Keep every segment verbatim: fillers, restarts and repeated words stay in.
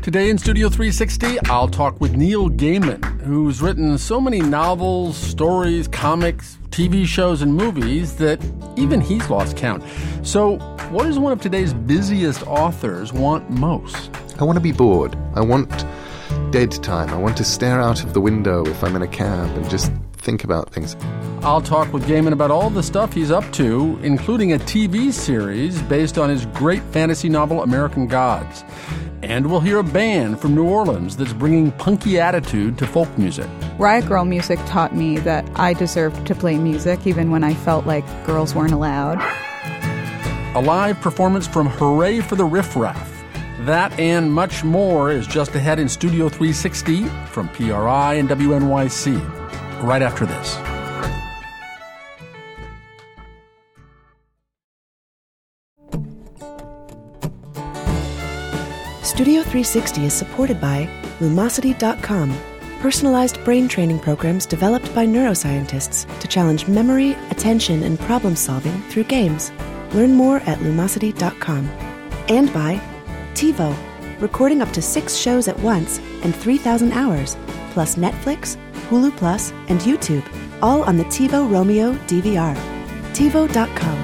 Today in Studio three sixty, I'll talk with Neil Gaiman, who's written so many novels, stories, comics, T V shows, and movies that even he's lost count. So, what does one of today's busiest authors want most? I want to be bored. I want dead time. I want to stare out of the window if I'm in a cab and just think about things. I'll talk with Gaiman about all the stuff he's up to, including a T V series based on his great fantasy novel, American Gods. And we'll hear a band from New Orleans that's bringing punky attitude to folk music. Riot Grrrl music taught me that I deserved to play music even when I felt like girls weren't allowed. A live performance from Hooray for the Riff Raff. That and much more is just ahead in Studio three sixty from P R I and W N Y C. Right after this. Studio three sixty is supported by Lumosity dot com, personalized brain training programs developed by neuroscientists to challenge memory, attention, and problem-solving through games. Learn more at Lumosity dot com. And by TiVo, recording up to six shows at once and three thousand hours, plus Netflix, Hulu Plus, and YouTube, all on the TiVo Romeo D V R. TiVo dot com.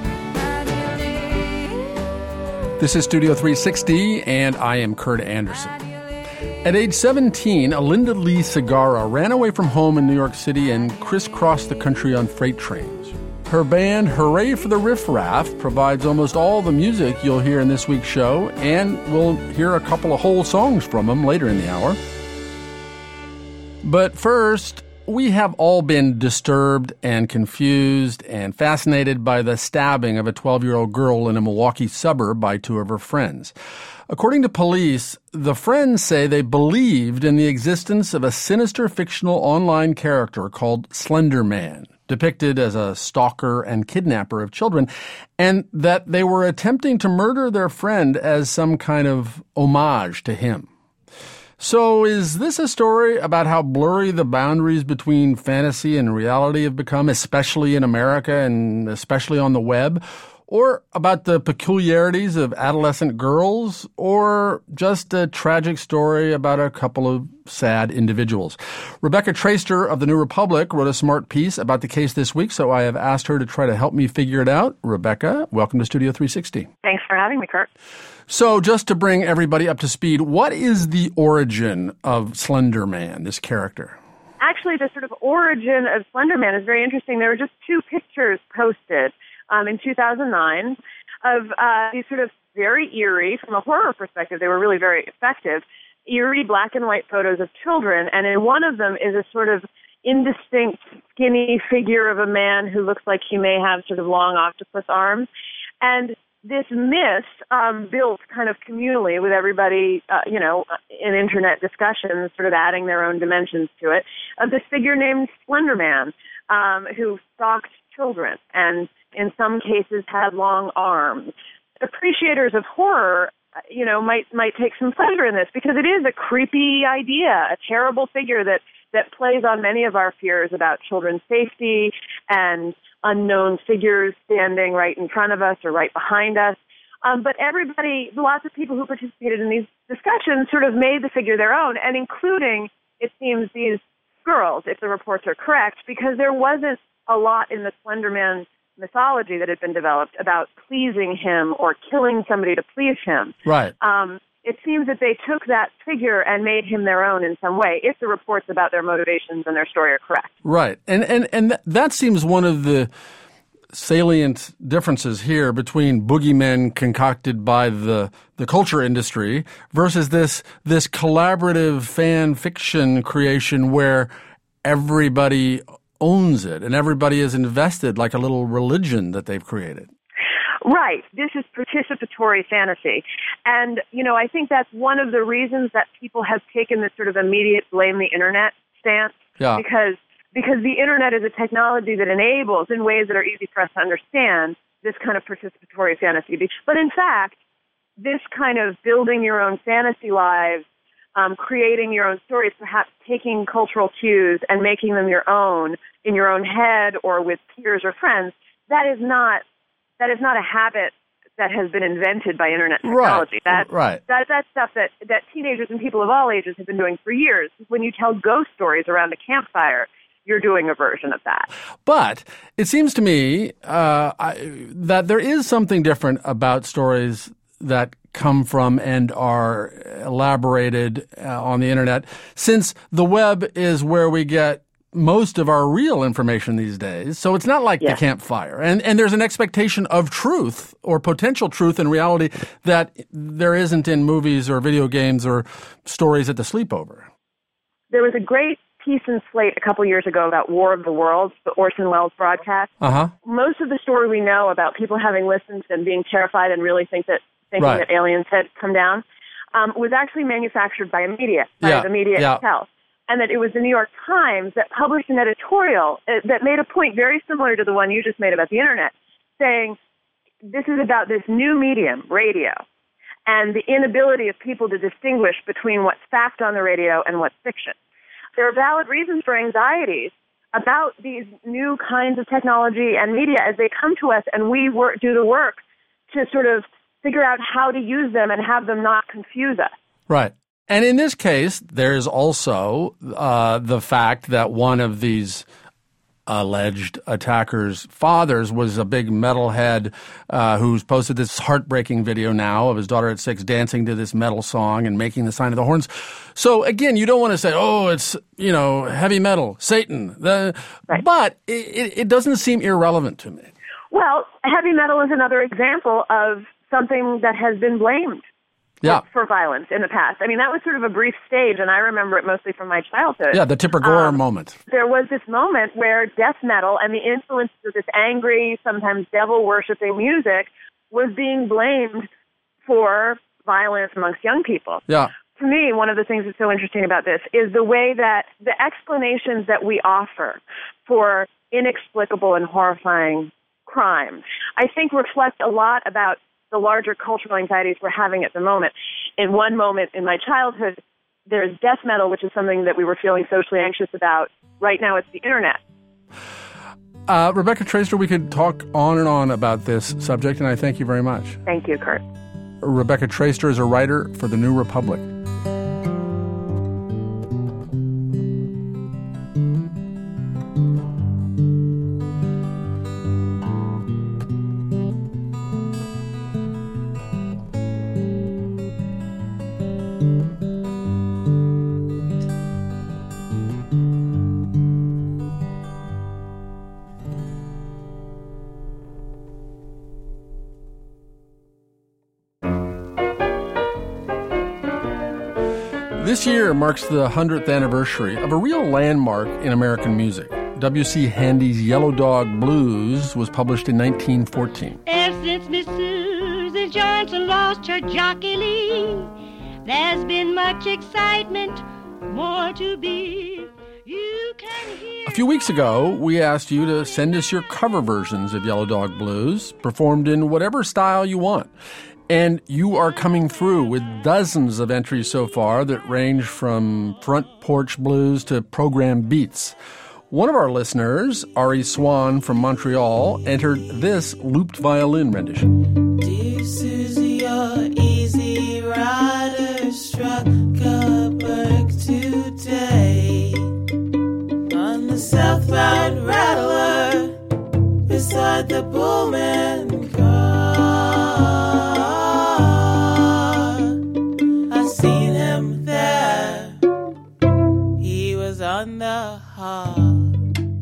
This is Studio three sixty, and I am Kurt Anderson. At age seventeen, Alinda Lee Segarra ran away from home in New York City and crisscrossed the country on freight trains. Her band, Hooray for the Riff Raff, provides almost all the music you'll hear in this week's show, and we'll hear a couple of whole songs from them later in the hour. But first, we have all been disturbed and confused and fascinated by the stabbing of a twelve-year-old girl in a Milwaukee suburb by two of her friends. According to police, the friends say they believed in the existence of a sinister fictional online character called Slender Man, depicted as a stalker and kidnapper of children, and that they were attempting to murder their friend as some kind of homage to him. So is this a story about how blurry the boundaries between fantasy and reality have become, especially in America and especially on the web? Or about the peculiarities of adolescent girls? Or just a tragic story about a couple of sad individuals? Rebecca Traister of the New Republic wrote a smart piece about the case this week, so I have asked her to try to help me figure it out. Rebecca, welcome to Studio three sixty. Thanks for having me, Kurt. So just to bring everybody up to speed, what is the origin of Slender Man, this character? Actually, the sort of origin of Slender Man is very interesting. There were just two pictures posted um, in two thousand nine of uh, these sort of very eerie, from a horror perspective, they were really very effective, eerie black and white photos of children. And in one of them is a sort of indistinct, skinny figure of a man who looks like he may have sort of long octopus arms. And this myth um, built kind of communally with everybody, uh, you know, in internet discussions, sort of adding their own dimensions to it, of this figure named Slender Man, um, who stalked children and in some cases had long arms. Appreciators of horror, you know, might might take some pleasure in this because it is a creepy idea, a terrible figure that, that plays on many of our fears about children's safety and unknown figures standing right in front of us or right behind us. Um, but everybody, lots of people who participated in these discussions sort of made the figure their own, and including, it seems, these girls, if the reports are correct, because there wasn't a lot in the Slender Man mythology that had been developed about pleasing him or killing somebody to please him. Right. Um, it seems that they took that figure and made him their own in some way, if the reports about their motivations and their story are correct. Right. And and, and th- that seems one of the salient differences here between boogeymen concocted by the, the culture industry versus this this collaborative fan fiction creation where everybody owns it and everybody is invested like a little religion that they've created. Right. This is participatory fantasy. And, you know, I think that's one of the reasons that people have taken this sort of immediate blame the internet stance. Yeah. Because because the internet is a technology that enables, in ways that are easy for us to understand, this kind of participatory fantasy. But in fact, this kind of building your own fantasy lives, um, creating your own stories, perhaps taking cultural cues and making them your own in your own head or with peers or friends, that is not That is not a habit that has been invented by internet technology. Right. That, right. That, that's stuff that, that teenagers and people of all ages have been doing for years. When you tell ghost stories around a campfire, you're doing a version of that. But it seems to me uh, I, that there is something different about stories that come from and are elaborated uh, on the internet, since the web is where we get most of our real information these days. So it's not like yes. the campfire. And and there's an expectation of truth or potential truth in reality that there isn't in movies or video games or stories at the sleepover. There was a great piece in Slate a couple years ago about War of the Worlds, the Orson Welles broadcast. Uh-huh. Most of the story we know about people having listened and being terrified and really think that thinking right. that aliens had come down um, was actually manufactured by media, by yeah. the media yeah. itself. And that it was the New York Times that published an editorial that made a point very similar to the one you just made about the internet, saying this is about this new medium, radio, and the inability of people to distinguish between what's fact on the radio and what's fiction. There are valid reasons for anxieties about these new kinds of technology and media as they come to us, and we work, do the work to sort of figure out how to use them and have them not confuse us. Right. And in this case, there's also uh, the fact that one of these alleged attackers' fathers was a big metalhead uh, who's posted this heartbreaking video now of his daughter at six dancing to this metal song and making the sign of the horns. So again, you don't want to say, oh, it's, you know, heavy metal, Satan. The, right. But it, it doesn't seem irrelevant to me. Well, heavy metal is another example of something that has been blamed. Yeah. For violence in the past. I mean, that was sort of a brief stage, and I remember it mostly from my childhood. Yeah, the Tipper Gore um, moment. There was this moment where death metal and the influences of this angry, sometimes devil-worshipping music was being blamed for violence amongst young people. Yeah. To me, one of the things that's so interesting about this is the way that the explanations that we offer for inexplicable and horrifying crime, I think reflect a lot about the larger cultural anxieties we're having at the moment. In one moment in my childhood, there's death metal, which is something that we were feeling socially anxious about. Right now, it's the internet. Uh, Rebecca Traister, we could talk on and on about this subject, and I thank you very much. Thank you, Kurt. Rebecca Traister is a writer for The New Republic. This year marks the hundredth anniversary of a real landmark in American music. W C Handy's Yellow Dog Blues was published in nineteen fourteen. Ever since Miss Susan Johnson lost her Jockey Lee, there's been much excitement, more to be. You can hear. A few weeks ago, we asked you to send us your cover versions of Yellow Dog Blues, performed in whatever style you want. And you are coming through with dozens of entries so far that range from front porch blues to program beats. One of our listeners, Ari Swan from Montreal, entered this looped violin rendition. Dear Susie, your easy rider struck a berg today on the Southbound Rattler beside the Pullman car. On the hall.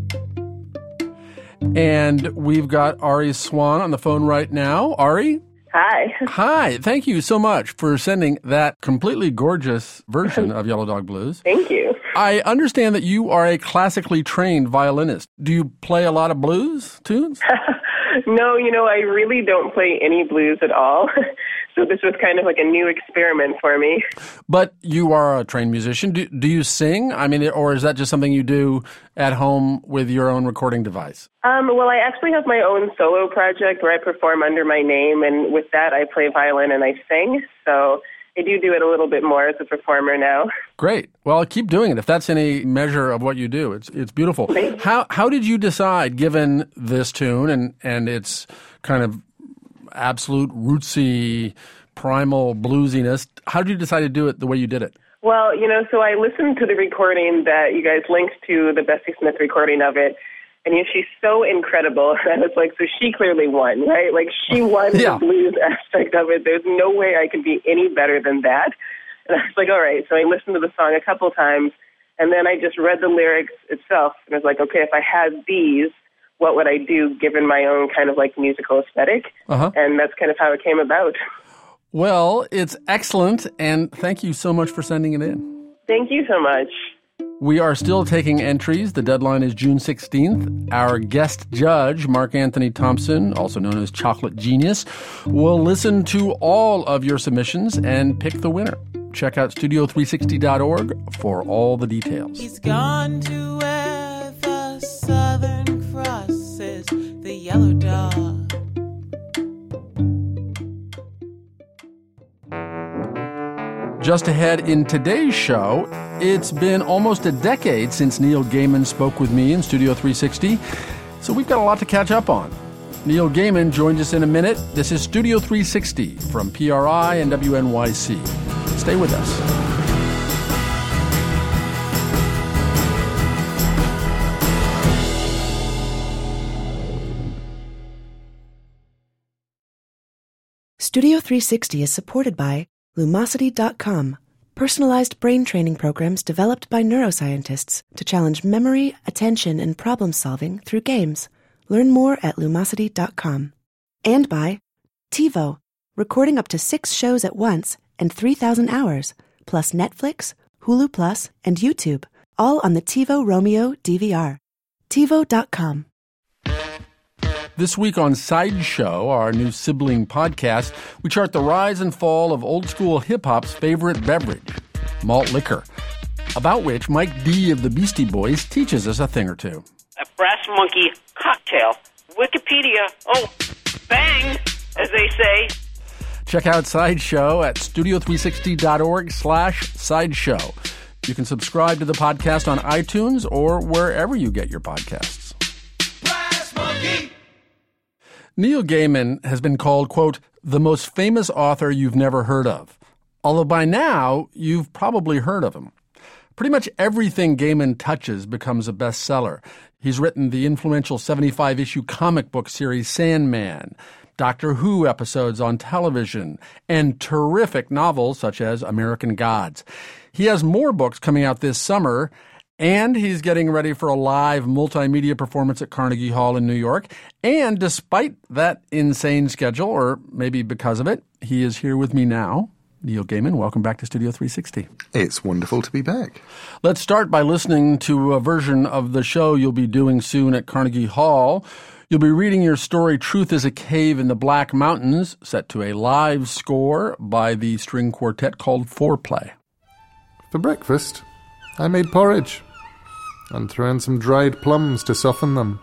And we've got Ari Swan on the phone right now. Ari? Hi. Hi. Thank you so much for sending that completely gorgeous version of Yellow Dog Blues. Thank you. I understand that you are a classically trained violinist. Do you play a lot of blues tunes? No, you know, I really don't play any blues at all. So this was kind of like a new experiment for me. But you are a trained musician. Do, do you sing? I mean, or is that just something you do at home with your own recording device? Um, well, I actually have my own solo project where I perform under my name, and with that I play violin and I sing. So I do do it a little bit more as a performer now. Great. Well, keep doing it if that's any measure of what you do. It's it's beautiful. How how did you decide, given this tune and, and its kind of absolute rootsy, primal bluesiness. How did you decide to do it the way you did it? Well, you know, so I listened to the recording that you guys linked to, the Bessie Smith recording of it, and you know, she's so incredible. I was like, so she clearly won, right? Like, she won yeah. the blues aspect of it. There's no way I could be any better than that. And I was like, all right. So I listened to the song a couple times, and then I just read the lyrics itself, and I was like, okay, if I had these, what would I do given my own kind of like musical aesthetic? Uh-huh. And that's kind of how it came about. Well, it's excellent, and thank you so much for sending it in. Thank you so much. We are still taking entries. The deadline is June sixteenth. Our guest judge, Mark Anthony Thompson, also known as Chocolate Genius, will listen to all of your submissions and pick the winner. Check out studio three sixty dot org for all the details. He's gone to where the Southern Cross is, the yellow dog. Just ahead in today's show, it's been almost a decade since Neil Gaiman spoke with me in Studio three sixty, so we've got a lot to catch up on. Neil Gaiman joins us in a minute. This is Studio three sixty from P R I and W N Y C. Stay with us. Studio three sixty is supported by Lumosity dot com, personalized brain training programs developed by neuroscientists to challenge memory, attention, and problem-solving through games. Learn more at Lumosity dot com. And by TiVo, recording up to six shows at once and three thousand hours, plus Netflix, Hulu Plus, and YouTube, all on the TiVo Romeo D V R. TiVo dot com. This week on Sideshow, our new sibling podcast, we chart the rise and fall of old-school hip-hop's favorite beverage, malt liquor, about which Mike D. of the Beastie Boys teaches us a thing or two. A Brass Monkey cocktail. Wikipedia. Oh, bang, as they say. Check out Sideshow at studio three sixty dot org slash sideshow. You can subscribe to the podcast on iTunes or wherever you get your podcasts. Brass Monkey! Neil Gaiman has been called, quote, the most famous author you've never heard of. Although by now, you've probably heard of him. Pretty much everything Gaiman touches becomes a bestseller. He's written the influential seventy-five issue comic book series Sandman, Doctor Who episodes on television, and terrific novels such as American Gods. He has more books coming out this summer, and he's getting ready for a live multimedia performance at Carnegie Hall in New York. And despite that insane schedule, or maybe because of it, he is here with me now. Neil Gaiman, welcome back to Studio three sixty. It's wonderful to be back. Let's start by listening to a version of the show you'll be doing soon at Carnegie Hall. You'll be reading your story, Truth is a Cave in the Black Mountains, set to a live score by the string quartet called Foreplay. For breakfast, I made porridge and threw in some dried plums to soften them.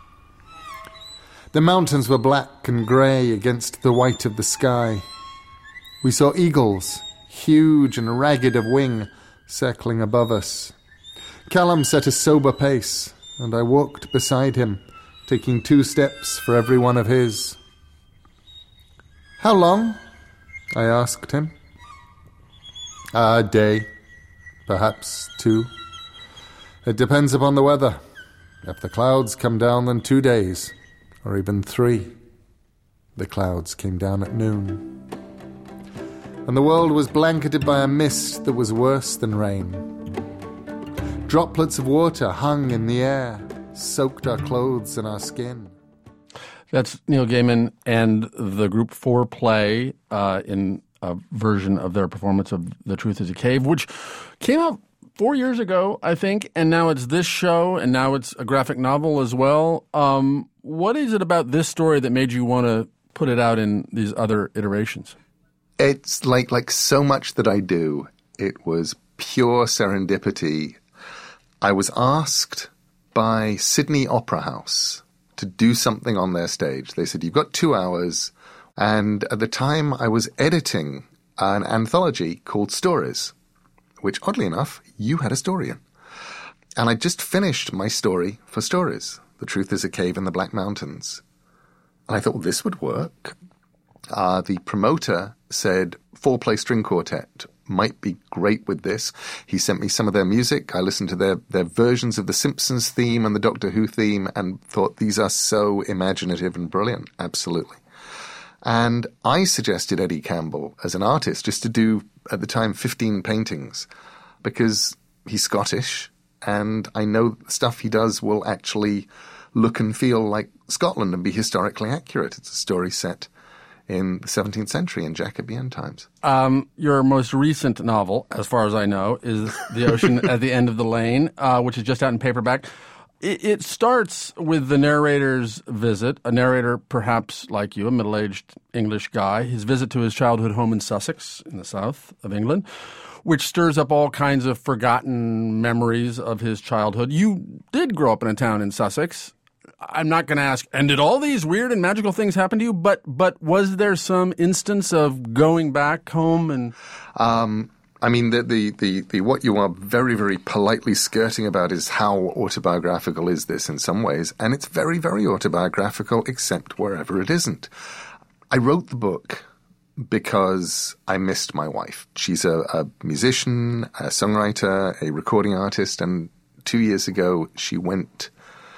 The mountains were black and grey against the white of the sky. We saw eagles, huge and ragged of wing, circling above us. Callum set a sober pace, and I walked beside him, taking two steps for every one of his. "How long?" I asked him. "A day, perhaps two. It depends upon the weather. If the clouds come down, then two days, or even three." The clouds came down at noon, and the world was blanketed by a mist that was worse than rain. Droplets of water hung in the air, soaked our clothes and our skin. That's Neil Gaiman and the group Foreplay uh, in a version of their performance of The Truth is a Cave, which came out four years ago, I think, and now it's this show, and now it's a graphic novel as well. Um, what is it about this story that made you want to put it out in these other iterations? It's like like so much that I do. It was pure serendipity. I was asked by Sydney Opera House to do something on their stage. They said, "You've got two hours." And at the time, I was editing an anthology called Stories, which, oddly enough, you had a story in. And I just finished my story for Stories, The Truth is a Cave in the Black Mountains. And I thought, well, this would work. Uh, the promoter said four-play string quartet might be great with this. He sent me some of their music. I listened to their, their versions of the Simpsons theme and the Doctor Who theme and thought these are so imaginative and brilliant. Absolutely. And I suggested Eddie Campbell as an artist just to do, at the time, fifteen paintings because he's Scottish and I know the stuff he does will actually look and feel like Scotland and be historically accurate. It's a story set in the seventeenth century in Jacobean times. Um, your most recent novel, as far as I know, is The Ocean at the End of the Lane, uh, which is just out in paperback. It, it starts with the narrator's visit, a narrator perhaps like you, a middle-aged English guy, his visit to his childhood home in Sussex in the south of England, which stirs up all kinds of forgotten memories of his childhood. You did grow up in a town in Sussex. I'm not going to ask, and did all these weird and magical things happen to you? But but was there some instance of going back home and? Um, I mean, the, the the the what you are very very politely skirting about is how autobiographical is this in some ways, and it's very very autobiographical, except wherever it isn't. I wrote the book because I missed my wife. She's a, a musician, a songwriter, a recording artist, and two years ago she went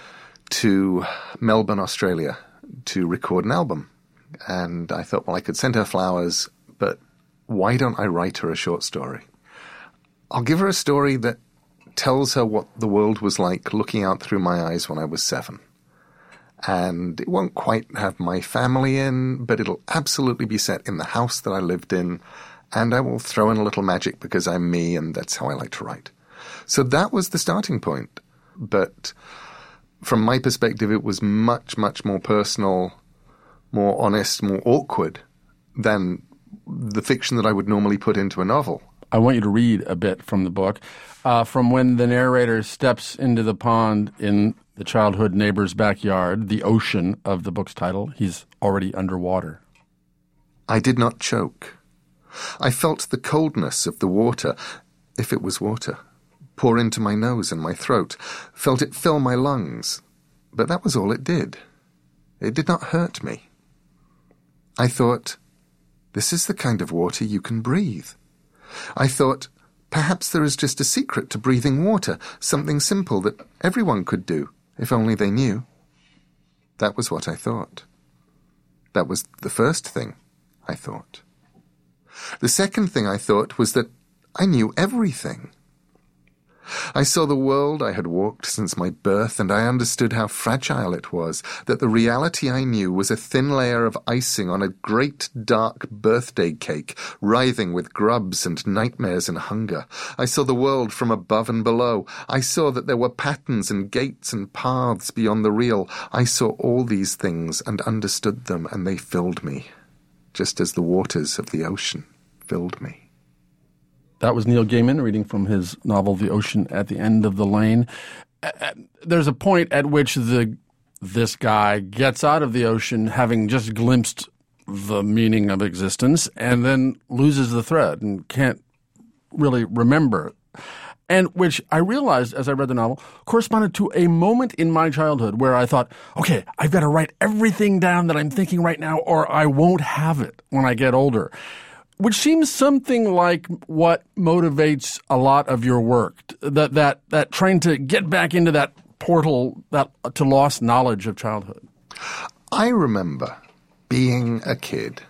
to Melbourne, Australia, to record an album. And I thought, well, I could send her flowers, but why don't I write her a short story? I'll give her a story that tells her what the world was like looking out through my eyes when I was seven. And it won't quite have my family in, but it'll absolutely be set in the house that I lived in, and I will throw in a little magic because I'm me, and that's how I like to write. So that was the starting point. But from my perspective, it was much, much more personal, more honest, more awkward than the fiction that I would normally put into a novel. I want you to read a bit from the book. Uh, from when the narrator steps into the pond in the childhood neighbor's backyard, the ocean of the book's title, he's already underwater. I did not choke. I felt the coldness of the water, if it was water, pour into my nose and my throat, felt it fill my lungs. But that was all it did. It did not hurt me. I thought, this is the kind of water you can breathe. I thought, perhaps there is just a secret to breathing water, something simple that everyone could do, if only they knew. That was what I thought. That was the first thing I thought. The second thing I thought was that I knew everything. I saw the world I had walked since my birth, and I understood how fragile it was, that the reality I knew was a thin layer of icing on a great dark birthday cake, writhing with grubs and nightmares and hunger. I saw the world from above and below. I saw that there were patterns and gates and paths beyond the real. I saw all these things and understood them, and they filled me, just as the waters of the ocean filled me. That was Neil Gaiman reading from his novel The Ocean at the End of the Lane. There's a point at which the this guy gets out of the ocean having just glimpsed the meaning of existence and then loses the thread and can't really remember. And which I realized as I read the novel corresponded to a moment in my childhood where I thought, okay, I've got to write everything down that I'm thinking right now or I won't have it when I get older. Which seems something like what motivates a lot of your work, that that that trying to get back into that portal that to lost knowledge of childhood. I remember being a kid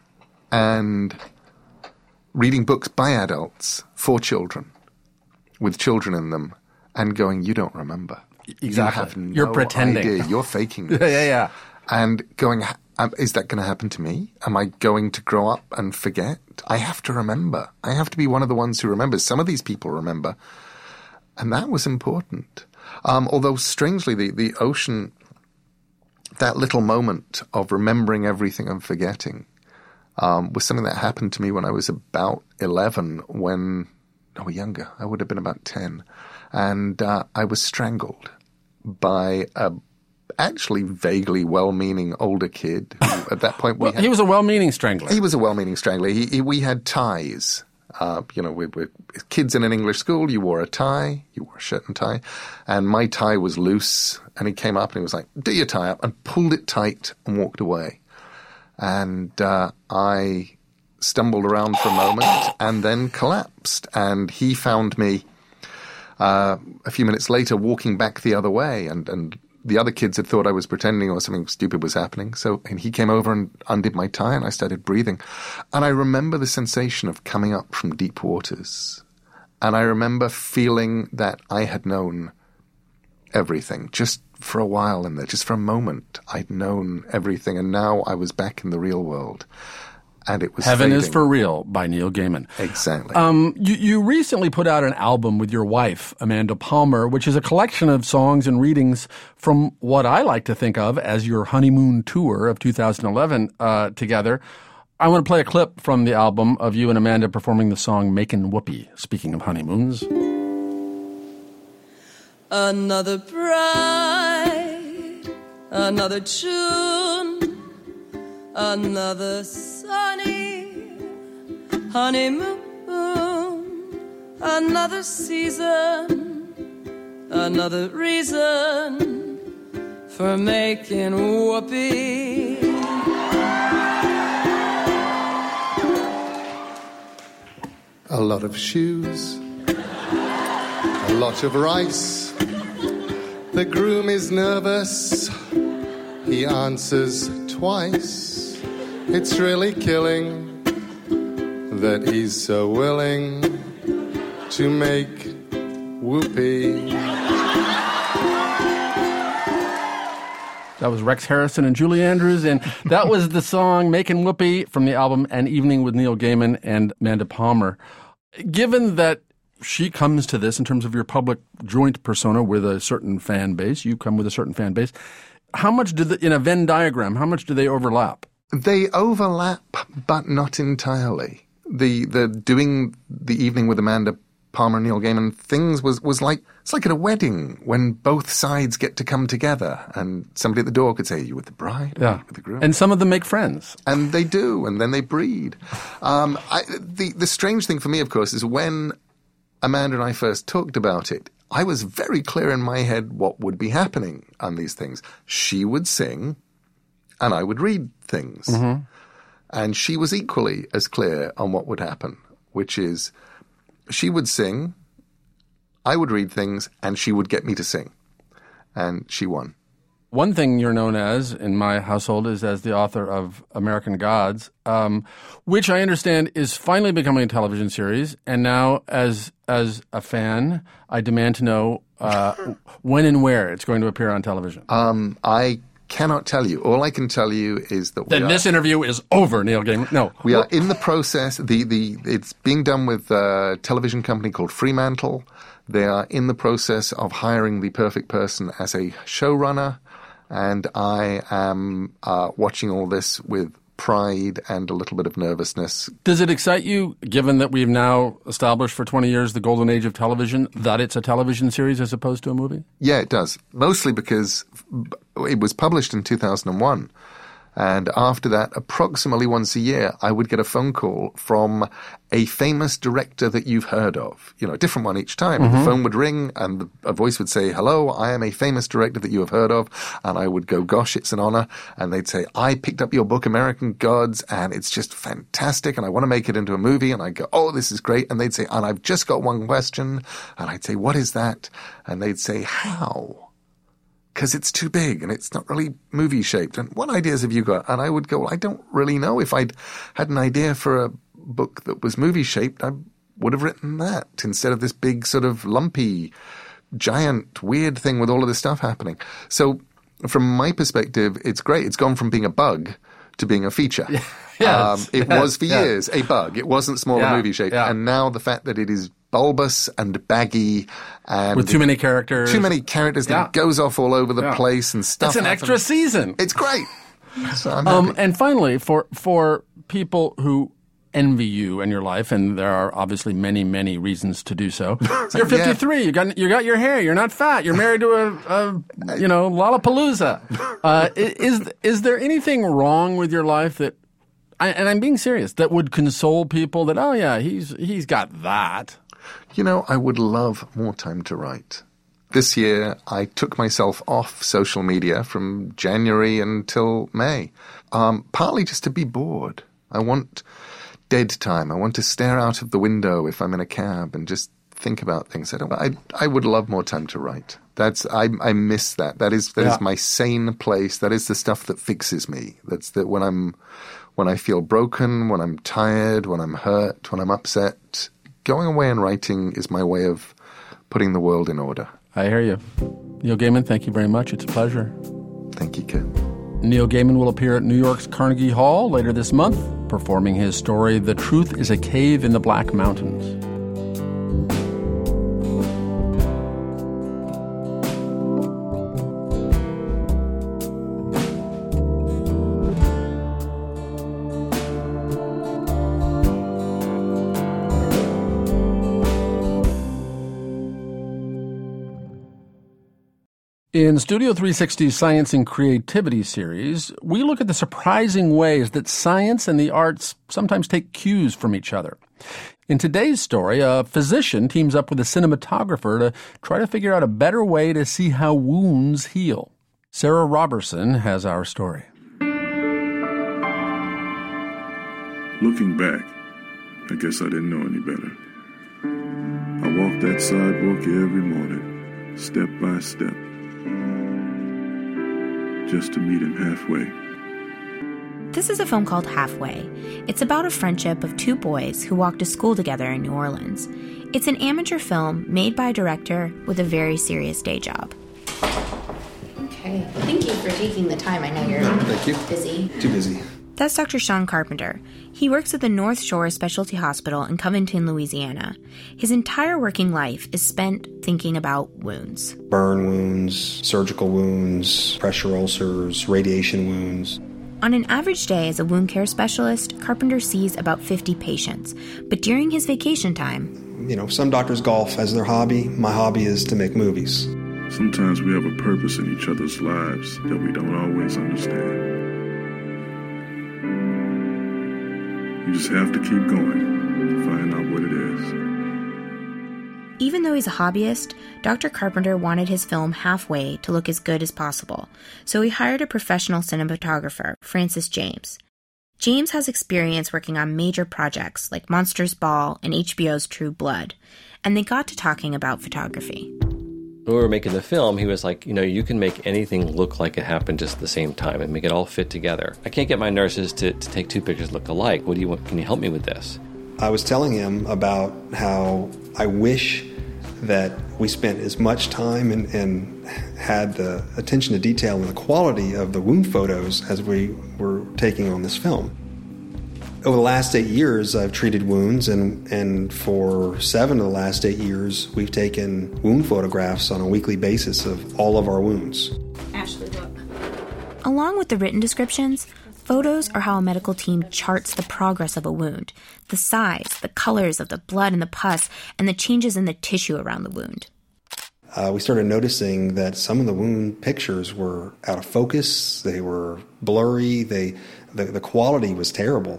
and reading books by adults for children, with children in them, and going, "You don't remember. Exactly. You have no You're pretending. idea. You're faking this." yeah, yeah, yeah. And going, is that going to happen to me? Am I going to grow up and forget? I have to remember. I have to be one of the ones who remembers. Some of these people remember. And that was important. Um, although, strangely, the, the ocean, that little moment of remembering everything and forgetting, um, was something that happened to me when I was about eleven, when, or younger, I would have been about ten. And uh, I was strangled by a actually vaguely well-meaning older kid who, at that point, we well, had, he was a well-meaning strangler. He was a well-meaning strangler. He, he, we had ties. Uh, you know, we were kids in an English school. You wore a tie. You wore a shirt and tie. And my tie was loose. And he came up and he was like, "Do your tie up," and pulled it tight and walked away. And uh, I stumbled around for a moment and then collapsed. And he found me uh, a few minutes later walking back the other way. And, and the other kids had thought I was pretending or something stupid was happening. So and he came over and undid my tie and I started breathing. And I remember the sensation of coming up from deep waters. And I remember feeling that I had known everything, just for a while in there, just for a moment. I'd known everything, and now I was back in the real world. And it was Heaven fading. is for Real by Neil Gaiman. Exactly. Um, you, you recently put out an album with your wife, Amanda Palmer, which is a collection of songs and readings from what I like to think of as your honeymoon tour of two thousand eleven uh, together. I want to play a clip from the album of you and Amanda performing the song Makin' Whoopee, speaking of honeymoons. Another bride, another tune, another sunny honeymoon, another season, another reason for making whoopee. A lot of shoes, a lot of rice. The groom is nervous, he answers twice. It's really killing that he's so willing to make whoopee. That was Rex Harrison and Julie Andrews, and that was the song Makin' Whoopee from the album An Evening with Neil Gaiman and Amanda Palmer. Given that she comes to this in terms of your public joint persona with a certain fan base, you come with a certain fan base, how much do the, in a Venn diagram, how much do they overlap? They overlap, but not entirely. The the doing the evening with Amanda Palmer and Neil Gaiman things was, was like, it's like at a wedding when both sides get to come together and somebody at the door could say, are you with the bride? Yeah. Are you with the groom? And some of them make friends. And they do, and then they breed. Um, I, the, the strange thing for me, of course, is when Amanda and I first talked about it, I was very clear in my head what would be happening on these things. She would sing, and I would read things. Mm-hmm. And she was equally as clear on what would happen, which is she would sing, I would read things, and she would get me to sing. And she won. One thing you're known as in my household is as the author of American Gods, um, which I understand is finally becoming a television series. And now, as as a fan, I demand to know uh, when and where it's going to appear on television. Um, I cannot tell you. All I can tell you is that then we are, this interview is over, Neil Gaiman. No, we are in the process. The the it's being done with a television company called Fremantle. They are in the process of hiring the perfect person as a showrunner. And I am uh, watching all this with pride and a little bit of nervousness. Does it excite you, given that we've now established for twenty years the golden age of television, that it's a television series as opposed to a movie? Yeah, it does. Mostly because it was published in two thousand one. And after that, approximately once a year, I would get a phone call from a famous director that you've heard of. You know, a different one each time. Mm-hmm. The phone would ring and the, a voice would say, hello, I am a famous director that you have heard of. And I would go, gosh, it's an honor. And they'd say, I picked up your book, American Gods, and it's just fantastic. And I want to make it into a movie. And I'd go, oh, this is great. And they'd say, and I've just got one question. And I'd say, what is that? And they'd say, how? Because it's too big and it's not really movie-shaped. And what ideas have you got? And I would go, well, I don't really know. If I'd had an idea for a book that was movie-shaped, I would have written that instead of this big sort of lumpy, giant, weird thing with all of this stuff happening. So from my perspective, it's great. It's gone from being a bug to being a feature. Yeah. Yes. Um, it yes. was for yeah. years a bug. It wasn't smaller yeah. movie-shaped. Yeah. And now the fact that it is bulbous and baggy and with too many characters. Too many characters yeah. that goes off all over the yeah. place and stuff. It's an happens. extra season. It's great. So I'm um, happy. and finally, for for people who envy you and your life, and there are obviously many, many reasons to do so. You're fifty-three. Yeah. You got you got your hair. You're not fat. You're married to a, a you know Lollapalooza. Uh, is is there anything wrong with your life that? I, and I'm being serious. That would console people that, oh, yeah, he's he's got that. You know, I would love more time to write. This year, I took myself off social media from January until May Um, partly just to be bored. I want dead time. I want to stare out of the window if I'm in a cab and just think about things. I don't. I I would love more time to write. That's I I miss that. That is that yeah. is my sane place. That is the stuff that fixes me. That's that when I'm when I feel broken, when I'm tired, when I'm hurt, when I'm upset. Going away and writing is my way of putting the world in order. I hear you. Neil Gaiman, thank you very much. It's a pleasure. Thank you, Ken. Neil Gaiman will appear at New York's Carnegie Hall later this month, performing his story, The Truth is a Cave in the Black Mountains. In Studio three sixty's Science and Creativity series, we look at the surprising ways that science and the arts sometimes take cues from each other. In today's story, a physician teams up with a cinematographer to try to figure out a better way to see how wounds heal. Sarah Robertson has our story. Looking back, I guess I didn't know any better. I walked that sidewalk every morning, step by step, just to meet him halfway. This is a film called Halfway. It's about a friendship of two boys who walk to school together in New Orleans. It's an amateur film made by a director with a very serious day job. Okay. Thank you for taking the time. I know you're no, thank you. busy. Too busy. That's Doctor Sean Carpenter. He works at the North Shore Specialty Hospital in Covington, Louisiana. His entire working life is spent thinking about wounds. Burn wounds, surgical wounds, pressure ulcers, radiation wounds. On an average day as a wound care specialist, Carpenter sees about fifty patients. But during his vacation time... You know, some doctors golf as their hobby. My hobby is to make movies. Sometimes we have a purpose in each other's lives that we don't always understand. You just have to keep going to find out what it is. Even though he's a hobbyist, Doctor Carpenter wanted his film Halfway to look as good as possible, so he hired a professional cinematographer, Francis James. James has experience working on major projects like Monsters Ball and H B O's True Blood, and they got to talking about photography. When we were making the film, he was like, you know, you can make anything look like it happened just at the same time and make it all fit together. I can't get my nurses to, to take two pictures that look alike. What do you want? Can you help me with this? I was telling him about how I wish that we spent as much time and, and had the attention to detail and the quality of the wound photos as we were taking on this film. Over the last eight years, I've treated wounds, and, and for seven of the last eight years, we've taken wound photographs on a weekly basis of all of our wounds. Ashley, look. Along with the written descriptions, photos are how a medical team charts the progress of a wound, the size, the colors of the blood and the pus, and the changes in the tissue around the wound. Uh, we started noticing that some of the wound pictures were out of focus, they were blurry, they the, the quality was terrible.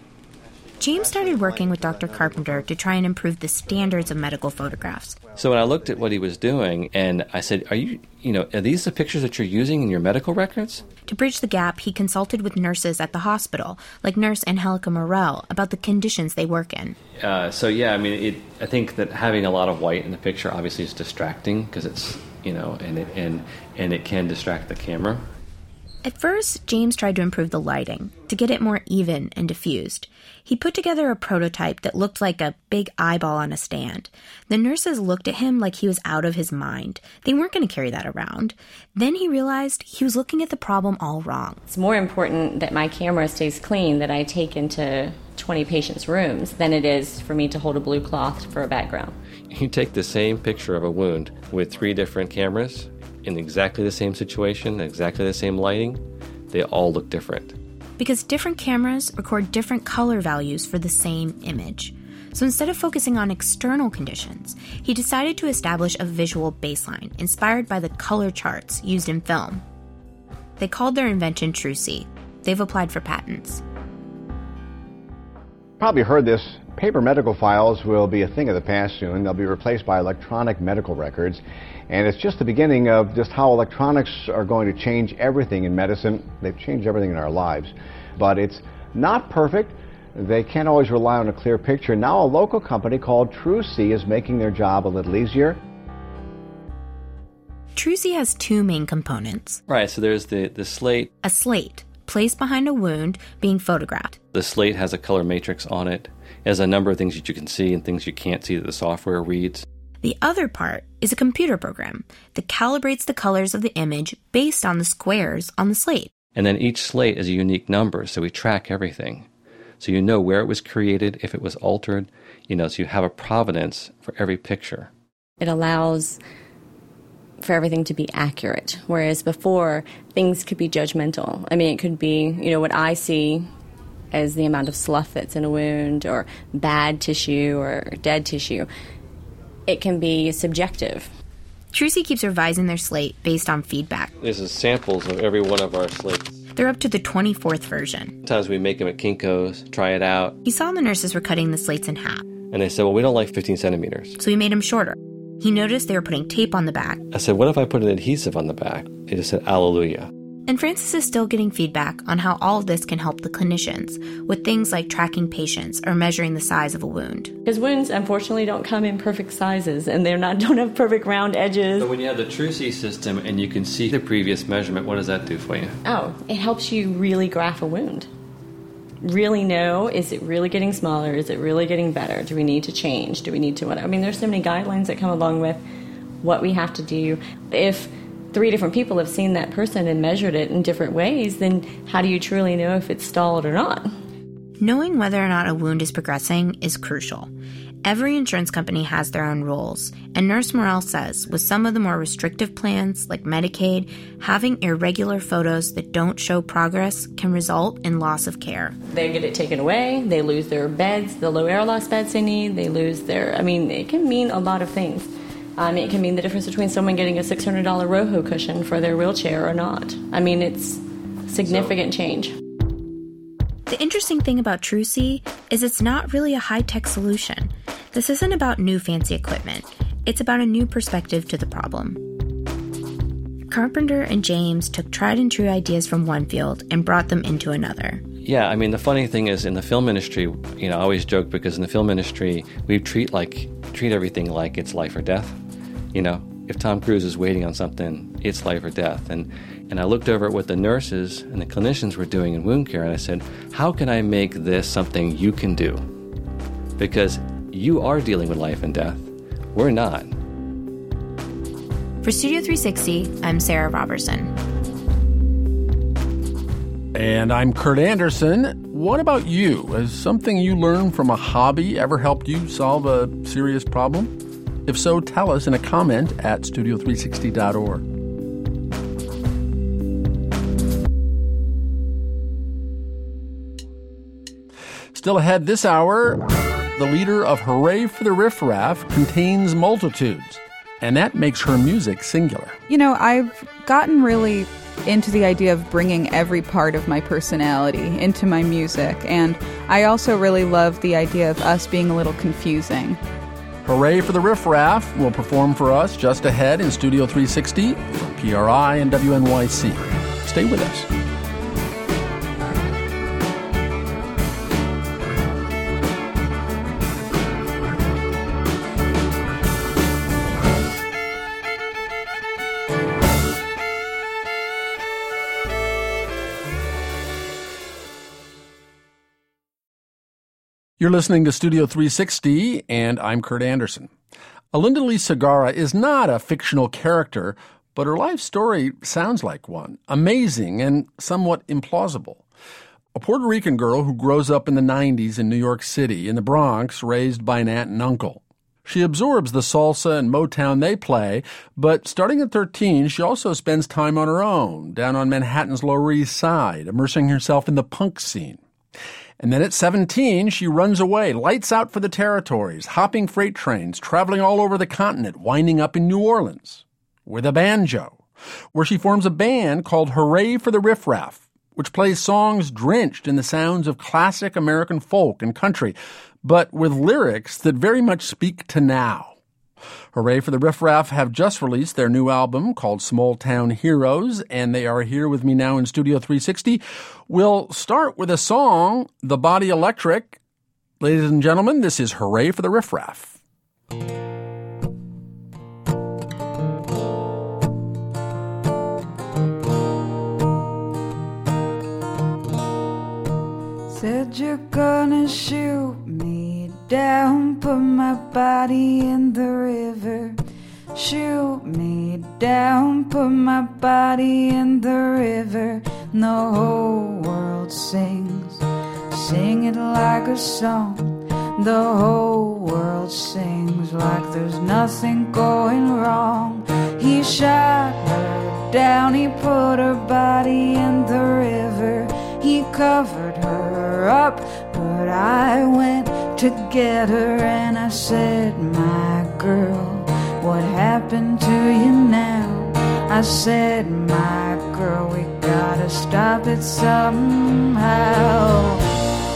James started working with Doctor Carpenter to try and improve the standards of medical photographs. So when I looked at what he was doing, and I said, are you, you know, are these the pictures that you're using in your medical records? To bridge the gap, he consulted with nurses at the hospital, like nurse Angelica Morel, about the conditions they work in. Uh, so yeah, I mean, it, I think that having a lot of white in the picture obviously is distracting, because it's, you know, and it, and, and it can distract the camera. At first, James tried to improve the lighting, to get it more even and diffused. He put together a prototype that looked like a big eyeball on a stand. The nurses looked at him like he was out of his mind. They weren't going to carry that around. Then he realized he was looking at the problem all wrong. It's more important that my camera stays clean that I take into twenty patients' rooms than it is for me to hold a blue cloth for a background. You take the same picture of a wound with three different cameras in exactly the same situation, exactly the same lighting, they all look different. Because different cameras record different color values for the same image. So instead of focusing on external conditions, he decided to establish a visual baseline inspired by the color charts used in film. They called their invention TrueSee. They've applied for patents. Probably heard this. Paper medical files will be a thing of the past soon. They'll be replaced by electronic medical records. And it's just the beginning of just how electronics are going to change everything in medicine. They've changed everything in our lives. But it's not perfect. They can't always rely on a clear picture. Now a local company called TrueSee is making their job a little easier. TrueSee has two main components. Right, so there's the, the slate. A slate, placed behind a wound, being photographed. The slate has a color matrix on it. It has a number of things that you can see and things you can't see that the software reads. The other part is a computer program that calibrates the colors of the image based on the squares on the slate. And then each slate is a unique number, so we track everything. So you know where it was created, if it was altered, you know, so you have a provenance for every picture. It allows for everything to be accurate, whereas before, things could be judgmental. I mean, it could be, you know, what I see as the amount of slough that's in a wound or bad tissue or dead tissue. It can be subjective. TrueSee keeps revising their slate based on feedback. This is samples of every one of our slates. They're up to the twenty-fourth version. Sometimes we make them at Kinko's, try it out. He saw the nurses were cutting the slates in half. And they said, well, we don't like fifteen centimeters. So he made them shorter. He noticed they were putting tape on the back. I said, what if I put an adhesive on the back? They just said, Alleluia. And Francis is still getting feedback on how all of this can help the clinicians with things like tracking patients or measuring the size of a wound. Because wounds, unfortunately, don't come in perfect sizes, and they're not don't have perfect round edges. So when you have the TrueSee system and you can see the previous measurement, what does that do for you? Oh, it helps you really graph a wound. Really know, is it really getting smaller? Is it really getting better? Do we need to change? Do we need to what? I mean, there's so many guidelines that come along with what we have to do. If three different people have seen that person and measured it in different ways, then how do you truly know if it's stalled or not? Knowing whether or not a wound is progressing is crucial. Every insurance company has their own rules, and Nurse Morrell says with some of the more restrictive plans, like Medicaid, having irregular photos that don't show progress can result in loss of care. They get it taken away, they lose their beds, the low air loss beds they need, they lose their, I mean, it can mean a lot of things. Um, it can mean the difference between someone getting a six hundred dollars Roho cushion for their wheelchair or not. I mean, it's significant so. change. The interesting thing about TrueSee is it's not really a high-tech solution. This isn't about new fancy equipment. It's about a new perspective to the problem. Carpenter and James took tried-and-true ideas from one field and brought them into another. Yeah, I mean, the funny thing is in the film industry, you know, I always joke because in the film industry, we treat like treat everything like it's life or death. You know, if Tom Cruise is waiting on something, it's life or death. And and I looked over at what the nurses and the clinicians were doing in wound care, and I said, how can I make this something you can do? Because you are dealing with life and death. We're not. For Studio three sixty, I'm Sarah Robertson. And I'm Kurt Anderson. What about you? Has something you learned from a hobby ever helped you solve a serious problem? If so, tell us in a comment at studio three sixty dot org. Still ahead this hour, the leader of Hooray for the Riff Raff contains multitudes, and that makes her music singular. You know, I've gotten really into the idea of bringing every part of my personality into my music, and I also really love the idea of us being a little confusing. Hooray for the Riff Raff will perform for us just ahead in Studio three sixty for P R I and W N Y C. Stay with us. You're listening to Studio three sixty, and I'm Kurt Anderson. Alinda Lee Segarra is not a fictional character, but her life story sounds like one. Amazing and somewhat implausible. A Puerto Rican girl who grows up in the nineties in New York City, in the Bronx, raised by an aunt and uncle. She absorbs the salsa and Motown they play, but starting at thirteen, she also spends time on her own, down on Manhattan's Lower East Side, immersing herself in the punk scene. And then at seventeen, she runs away, lights out for the territories, hopping freight trains, traveling all over the continent, winding up in New Orleans with a banjo, where she forms a band called Hooray for the Riff Raff, which plays songs drenched in the sounds of classic American folk and country, but with lyrics that very much speak to now. Hooray for the Riff Raff have just released their new album called Small Town Heroes, and they are here with me now in Studio three sixty. We'll start with a song, The Body Electric. Ladies and gentlemen, this is Hooray for the Riff Raff. Said you're gonna shoot me down, put my body in the river. Shoot me down, put my body in the river. And the whole world sings, sing it like a song. The whole world sings like there's nothing going wrong. He shot her down, he put her body in the river. He covered her up, but I went to get her and I said, my girl, what happened to you now? I said, my girl, we gotta stop it somehow.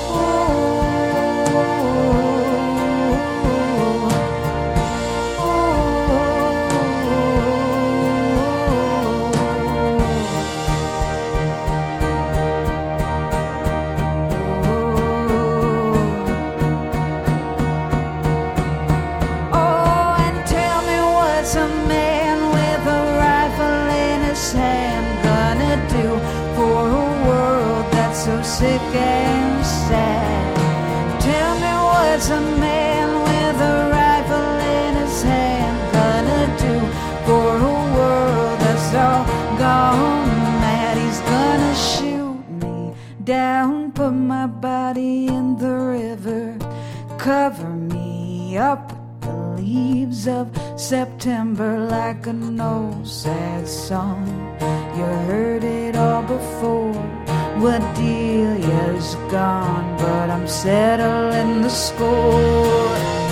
Sick and sad. Tell me what's a man with a rifle in his hand gonna do for a world that's all gone mad? He's gonna shoot me down, put my body in the river, cover me up with the leaves of September like an old sad song. You heard it all before. What Delia's gone, but I'm settling the score.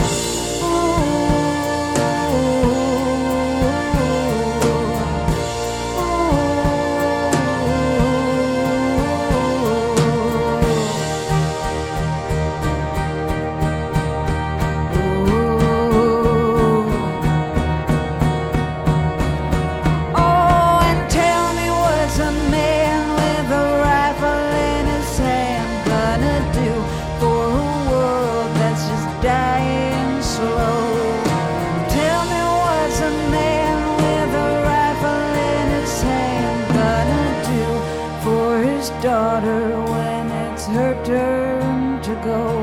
Daughter when it's her turn to go.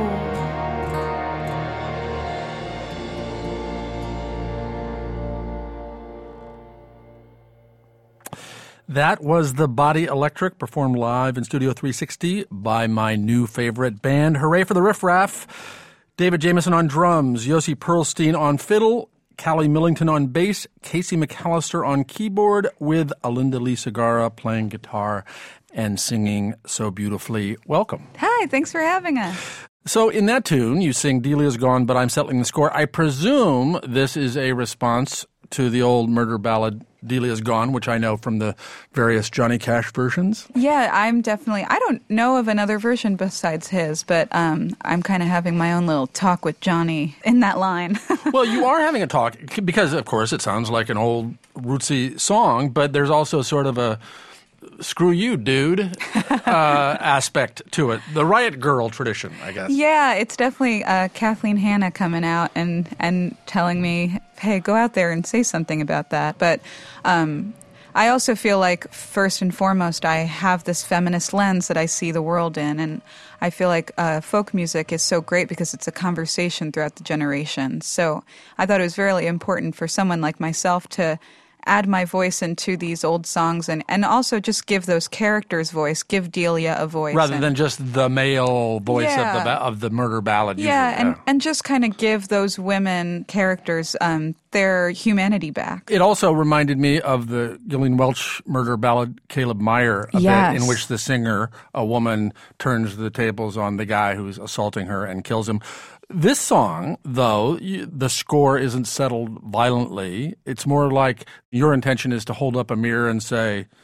That was The Body Electric, performed live in Studio three sixty by my new favorite band. Hooray for the Riff Raff. David Jameson on drums, Yossi Perlstein on fiddle, Callie Millington on bass, Casey McAllister on keyboard, with Alinda Lee Segarra playing guitar and singing so beautifully. Welcome. Hi, thanks for having us. So in that tune, you sing Delia's Gone, but I'm Settling the Score. I presume this is a response to the old murder ballad Delia's Gone, which I know from the various Johnny Cash versions. Yeah, I'm definitely, I don't know of another version besides his, but um, I'm kind of having my own little talk with Johnny in that line. Well, you are having a talk because, of course, it sounds like an old rootsy song, but there's also sort of a screw you, dude, uh, aspect to it. The Riot Girl tradition, I guess. Yeah, it's definitely uh, Kathleen Hanna coming out and, and telling me, hey, go out there and say something about that. But um, I also feel like, first and foremost, I have this feminist lens that I see the world in. And I feel like uh, folk music is so great because it's a conversation throughout the generations. So I thought it was really important for someone like myself to add my voice into these old songs and, and also just give those characters voice, give Delia a voice. Rather and, than just the male voice yeah. of the ba- of the murder ballad. Yeah, usually. and, yeah, and just kind of give those women characters um, their humanity back. It also reminded me of the Gillian Welch murder ballad, Caleb Meyer, a yes. bit, in which the singer, a woman, turns the tables on the guy who's assaulting her and kills him. This song, though, you, the score isn't settled violently. It's more like your intention is to hold up a mirror and say,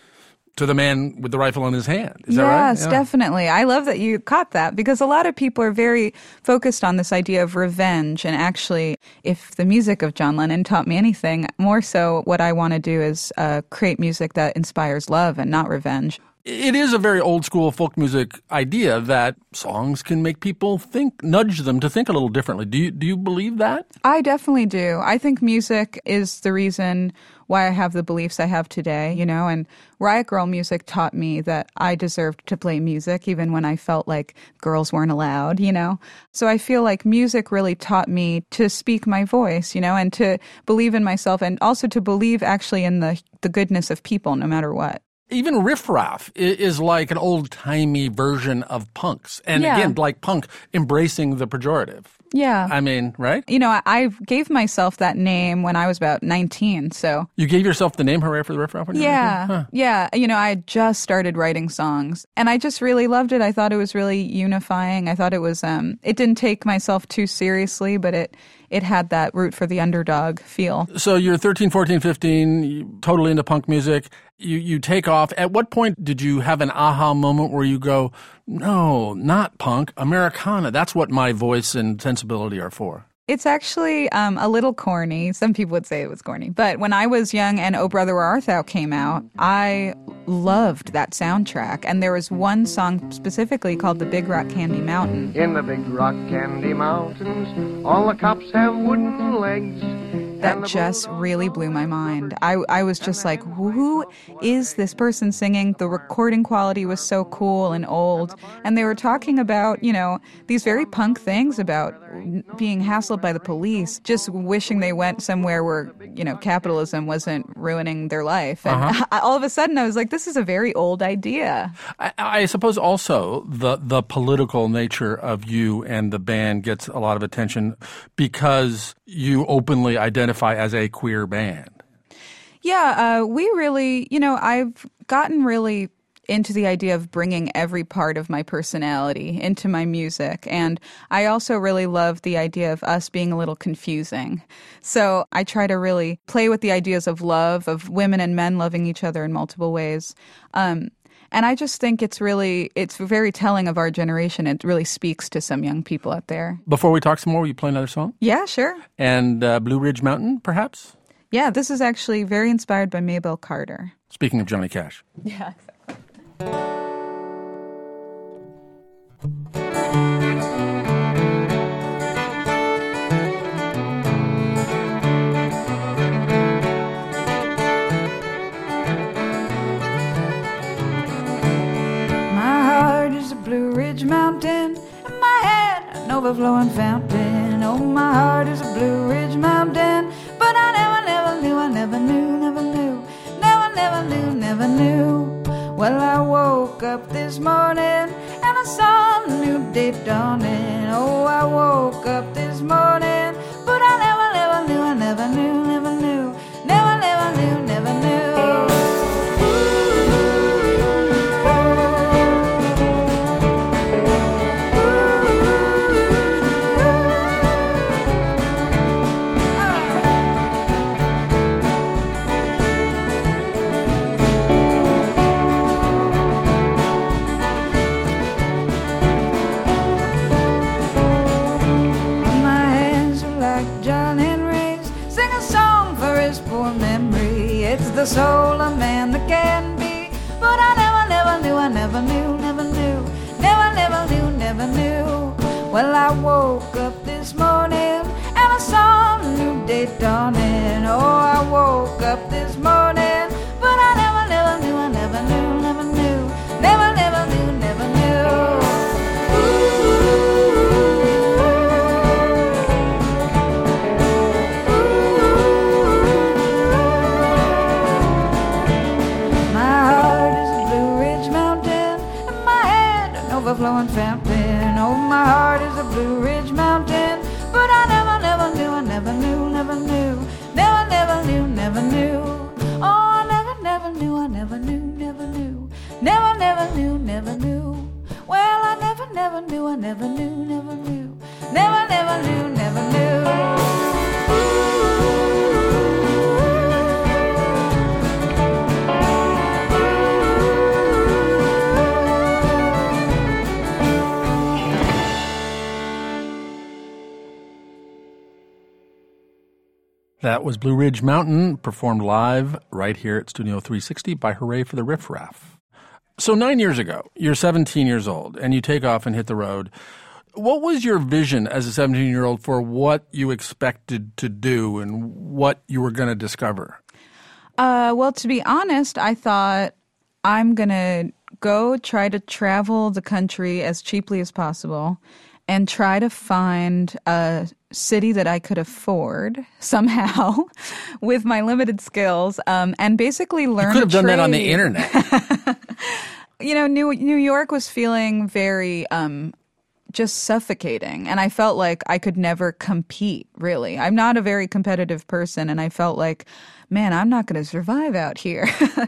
to the man with the rifle in his hand. Is that yes, right? Yeah. definitely. I love that you caught that because a lot of people are very focused on this idea of revenge. And actually, if the music of John Lennon taught me anything, more so what I want to do is uh, create music that inspires love and not revenge. It is a very old school folk music idea that songs can make people think, nudge them to think a little differently. Do you, do you believe that? I definitely do. I think music is the reason why I have the beliefs I have today, you know, and Riot Grrrl music taught me that I deserved to play music even when I felt like girls weren't allowed, you know. So I feel like music really taught me to speak my voice, you know, and to believe in myself and also to believe actually in the the goodness of people no matter what. Even Riff Raff is like an old-timey version of punks. And Yeah. again, like punk, embracing the pejorative. Yeah. I mean, right? You know, I, I gave myself that name when I was about nineteen, so. You gave yourself the name Hooray for the Riff Raff when you were Yeah, nineteen? Huh. yeah. You know, I had just started writing songs, and I just really loved it. I thought it was really unifying. I thought it was, um, it didn't take myself too seriously, but it, it had that root for the underdog feel. So you're thirteen, fourteen, fifteen, you totally into punk music. You you take off. At what point did you have an aha moment where you go, no, not punk, Americana. That's what my voice and sensibility are for. It's actually um, a little corny. Some people would say it was corny. But when I was young and Oh Brother Where Art Thou came out, I loved that soundtrack. And there was one song specifically called The Big Rock Candy Mountain. In the Big Rock Candy Mountains, all the cops have wooden legs. That just really blew my mind. I, I was just like, who is this person singing? The recording quality was so cool and old. And they were talking about, you know, these very punk things about being hassled by the police, just wishing they went somewhere where, you know, capitalism wasn't ruining their life. And Uh-huh. I, all of a sudden I was like, this is a very old idea. I, I suppose also the the political nature of you and the band gets a lot of attention because you openly identify as a queer band. Yeah, uh, we really, you know, I've gotten really into the idea of bringing every part of my personality into my music. And I also really love the idea of us being a little confusing. So I try to really play with the ideas of love, of women and men loving each other in multiple ways. Um, and I just think it's really, it's very telling of our generation. It really speaks to some young people out there. Before we talk some more, will you play another song? Yeah, sure. And uh, Blue Ridge Mountain, perhaps? Yeah, this is actually very inspired by Maybelle Carter. Speaking of Johnny Cash. Yeah, exactly. My heart is a Blue Ridge Mountain, and my head an overflowing fountain. Oh, my heart is a Blue Ridge Mountain, but I never, never knew, I never knew, never knew, never, never knew, never knew. Well, I woke up this morning and I saw a new day dawning. Oh, I woke up this morning, but I never, never knew, I never knew, never knew, never, never knew, never knew. The soul a man that can be, but I never, never knew, I never knew, never knew, never, never knew, never knew. Well, I woke up this morning and I saw a new day dawning. Oh, I woke up this morning, but I never, never knew, I never knew, never knew, never, never knew, never knew. Overflowing fountain. Oh, my heart is a Blue Ridge Mountain, but I never, never knew, I never knew, never knew, never, never knew, never knew. Oh, I never, never knew, I never knew, never knew, never, never knew, never knew. Well, I never, never knew, I never knew, never knew, never, never knew, never knew. Ooh. That was Blue Ridge Mountain, performed live right here at Studio three sixty by Hooray for the Riff Raff. So nine years ago, you're seventeen years old, and you take off and hit the road. What was your vision as a seventeen-year-old for what you expected to do and what you were going to discover? Uh, well, to be honest, I thought I'm going to go try to travel the country as cheaply as possible and try to find a city that I could afford somehow with my limited skills, um, and basically learn You could have a done trade. that on the internet. You know, New New York was feeling very um, just suffocating, and I felt like I could never compete, really. I'm not a very competitive person, and I felt like, man, I'm not going to survive out here.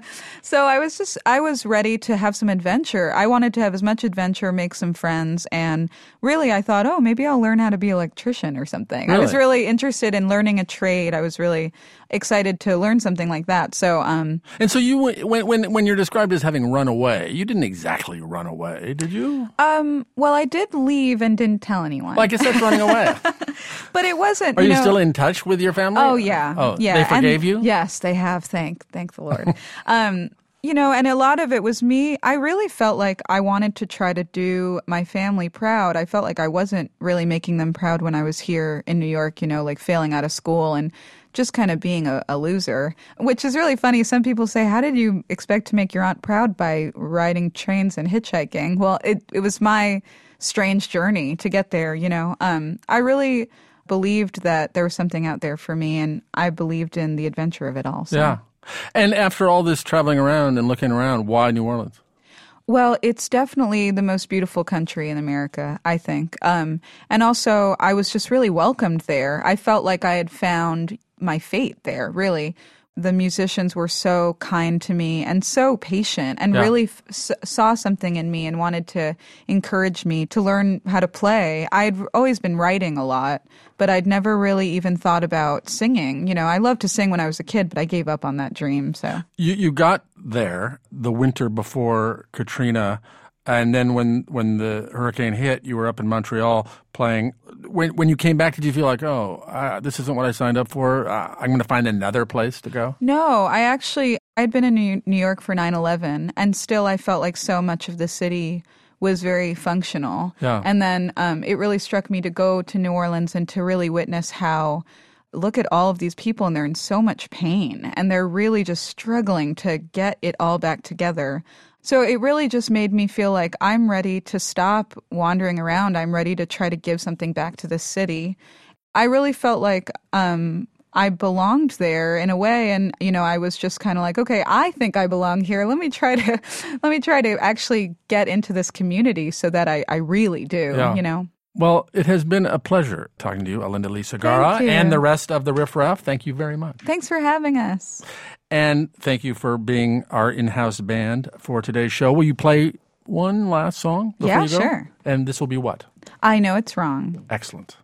So I was just, I was ready to have some adventure. I wanted to have as much adventure, make some friends, and really I thought, oh, maybe I'll learn how to be an electrician or something. Really? I was really interested in learning a trade. I was really excited to learn something like that. So, um, And so you, when when when you're described as having run away, you didn't exactly run away, did you? um, well, I did leave and didn't tell anyone. Well, I guess that's running away. But it wasn't. Are you, know, still in touch with your family? Oh yeah, Oh, yeah. they forgave and, you? Yes, they have. Thank, thank the Lord. um, you know, and a lot of it was me. I really felt like I wanted to try to do my family proud. I felt like I wasn't really making them proud when I was here in New York. You know, like failing out of school and just kind of being a, a loser, which is really funny. Some people say, how did you expect to make your aunt proud by riding trains and hitchhiking? Well, it, it was my strange journey to get there, you know. Um, I really believed that there was something out there for me, and I believed in the adventure of it all. So. Yeah. And after all this traveling around and looking around, why New Orleans? Well, it's definitely the most beautiful country in America, I think. Um, and also, I was just really welcomed there. I felt like I had found my fate there, really. The musicians were so kind to me and so patient and Yeah. really f- s- saw something in me and wanted to encourage me to learn how to play. I'd always been writing a lot, but I'd never really even thought about singing. You know, I loved to sing when I was a kid, but I gave up on that dream, so... You you got there the winter before Katrina, and then when when the hurricane hit, you were up in Montreal playing. When when you came back, did you feel like, oh, uh, this isn't what I signed up for? Uh, I'm going to find another place to go? No, I actually, I'd been in New New York for nine eleven, and still I felt like so much of the city was very functional. Yeah. And then um, it really struck me to go to New Orleans and to really witness how, look at all of these people and they're in so much pain, and they're really just struggling to get it all back together. So it really just made me feel like I'm ready to stop wandering around. I'm ready to try to give something back to this city. I really felt like um, I belonged there in a way, and you know, I was just kind of like, okay, I think I belong here. Let me try to, let me try to actually get into this community so that I, I really do. Yeah. You know. Well, it has been a pleasure talking to you, Alinda Lee Segarra, Thank you. and the rest of the Riff Raff. Thank you very much. Thanks for having us. And thank you for being our in-house band for today's show. Will you play one last song before Yeah, you go? sure. And this will be what? I know it's wrong. Excellent.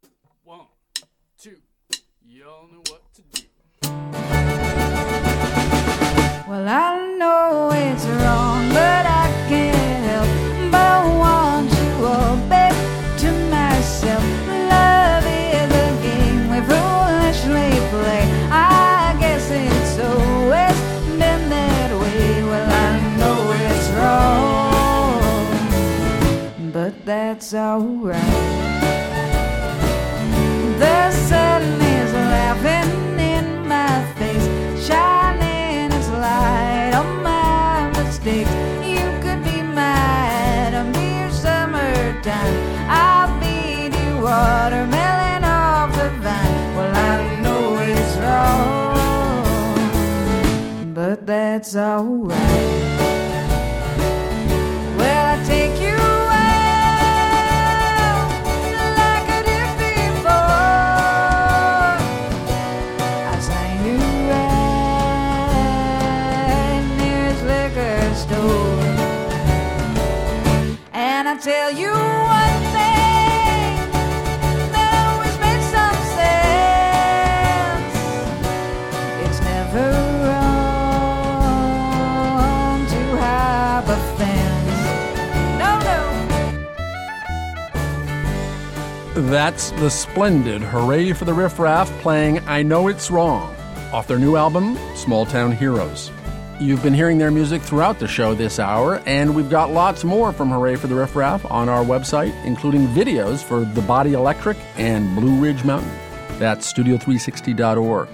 Well, I know it's wrong, but I can't help but want to obey to myself. Love is a game we foolishly play. I guess it's always been that way. Well, I know it's wrong, but that's alright. The sun is laughing in my face, shining its light on my mistakes. You could be mine, I'll be your summertime. I'll be the watermelon off the vine. Well, I know it's wrong, but that's alright. Well, I take you I tell you one thing that always makes some sense. It's never wrong That's the splendid Hooray for the Riff Raff playing I Know It's Wrong off their new album, Small Town Heroes. You've been hearing their music throughout the show this hour, and we've got lots more from Hooray for the Riff Raff on our website, including videos for The Body Electric and Blue Ridge Mountain. That's studio three sixty dot org.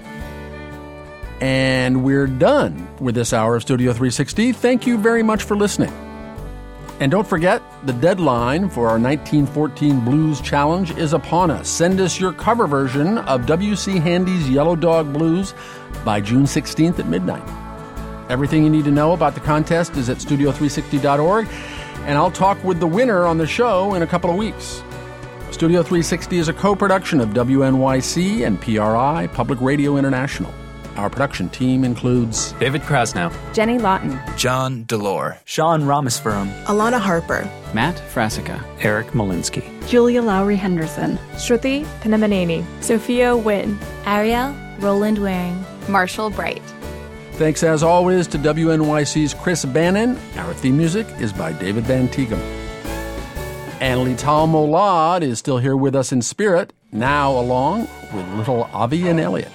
And we're done with this hour of Studio three sixty. Thank you very much for listening. And don't forget, the deadline for our nineteen fourteen Blues Challenge is upon us. Send us your cover version of W C Handy's Yellow Dog Blues by June sixteenth at midnight. Everything you need to know about the contest is at studio three sixty dot org, and I'll talk with the winner on the show in a couple of weeks. Studio three sixty is a co-production of W N Y C and P R I, Public Radio International. Our production team includes David Krasnow, Jenny Lawton, John Delore, Sean Ramaspuram, Alana Harper, Matt Frasica, Eric Molinsky, Julia Lowry Henderson, Shruti Pinamaneni, Sophia Wynn, Ariel Roland Waring, Marshall Bright. Thanks as always to W N Y C's Chris Bannon. Our theme music is by David Van Tighem. And Lital Molad is still here with us in spirit, now along with little Avi and Elliot.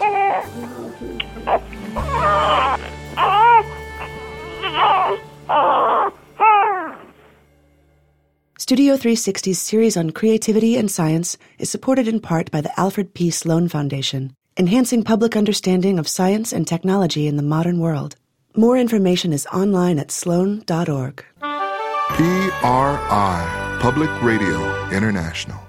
Studio three sixty's series on creativity and science is supported in part by the Alfred P. Sloan Foundation, enhancing public understanding of science and technology in the modern world. More information is online at sloan dot org. P R I, Public Radio International.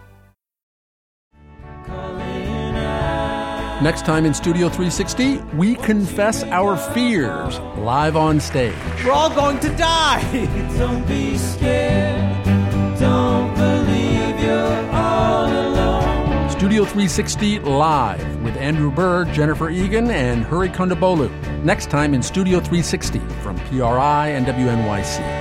Next time in Studio three sixty, we confess our fears live on stage. We're all going to die! Don't be scared. Don't believe you're all alone. Studio three sixty Live with Andrew Bird, Jennifer Egan, and Hurry Kondabolu. Next time in Studio three sixty from P R I and W N Y C.